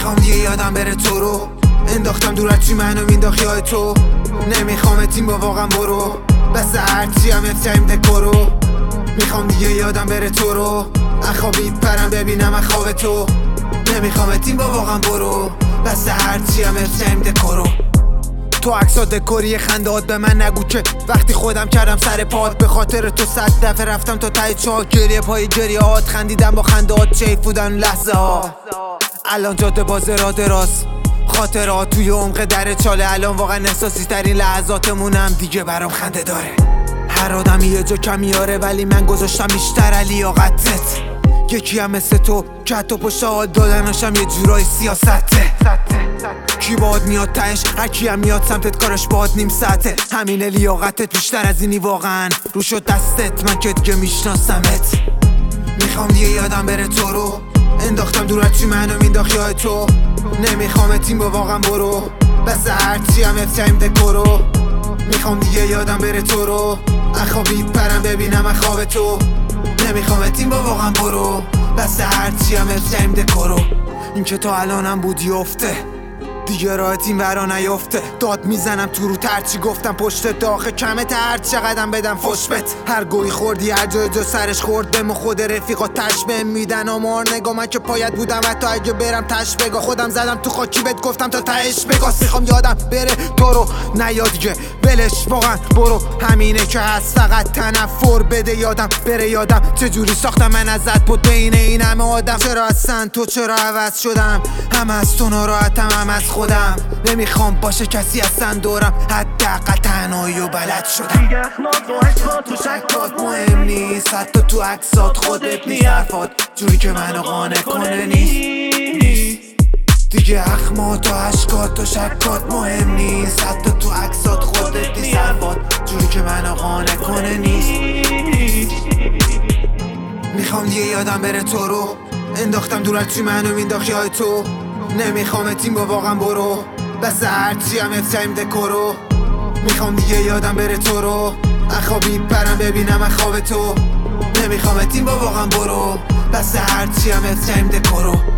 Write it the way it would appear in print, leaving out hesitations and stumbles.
میخوام دیگه یادم بره تو رو انداختم دور از چی منو مینداخت یاد تو نمیخوام تیم با واقعا برو بس هرچی هم افتیم دکورو میخوام دیگه یادم بره تو رو اخوابید پرم ببینم اخواب تو نمیخوام تیم با واقعا برو بس هرچی هم افتیم دکورو تو عکسا دکوری خندهات به من نگو که وقتی خودم کردم سر پات به خاطر تو 100 دفعه رفتم تا ته چاک گریه پای گریهات خندیدم با خندهات چیف بودن لحظه ها الان جاده باز راست خاطرات توی عمق در چاله الان واقعا احساسی ترین لحظاتمونم دیگه برام خنده داره هر آدمی یه جا کمیاره ولی من گذاشتم بیشتر لیاقتت یکی هم مثل تو که حتی پشت حال دادناشم یه جورای سیاسته کی باد میاد تهش هر کی هم میاد سمتت کارش باد نیم ساعته همین لیاقتت بیشتر از اینی واقعا رو شد دستت من که دیگه میشناسمت میخوام دیگه یادم بره تو رو انداختم دور از چی منو مینداخت یاد تو نمیخوام تیم با واقعا برو بس هرچی هم افتیم دکورو میخوام دیگه یادم بره تو رو اخوابید پرم ببینم اخواب تو نمیخوام تیم با واقعا برو بس هرچی هم افتیم دکورو این که تا الانم بودی افته دیگه راحت این ورا نیفته داد میزنم تو رو ترچی گفتم پشت داخل کمت هر چقدرم بدم فشبت هر گوی خوردی هر جای جا سرش خوردم و خود رفیقا تش بهم میدن آمار نگاه من که پایت بودم حتی اگه برم تش بگا خودم زدم تو خاکی بهت گفتم تا تهش بگا میخوام یادم بره تو رو نیا دیگه بلش واقعا برو همینه که هست فقط تنفر بده یادم بره یادم چجوری ساختم من ازت بود بین این همه آدم چرا اصلا تو چرا عوض شدم هم از تو ناراحتم هم از خودم نمیخوام باشه کسی اصلا دورم حداقل تنهایی و بلد شدم دیگه اخلاق و عشقات تو شکات مهم نیست حتی تو عکسات خودت نیست حرفات جوری که منو قانع کنه نیست دیگه اخمات و عشقات و شکات مهم نیست حتی تو عکسات خودت نیست حرفات جوری که منو قانع کنه نیست میخوام دیگه یادم بره تو رو انداختم دور از چی منو مینداخت یاد تو نمیخوام تیم با واقعا برو بس هرچی هم افتیم دکورو میخوام دیگه یادم بره تو رو اخوابید پرم ببینم اخواب تو نمیخوام تیم با واقعا برو بس هرچی هم افتیم دکورو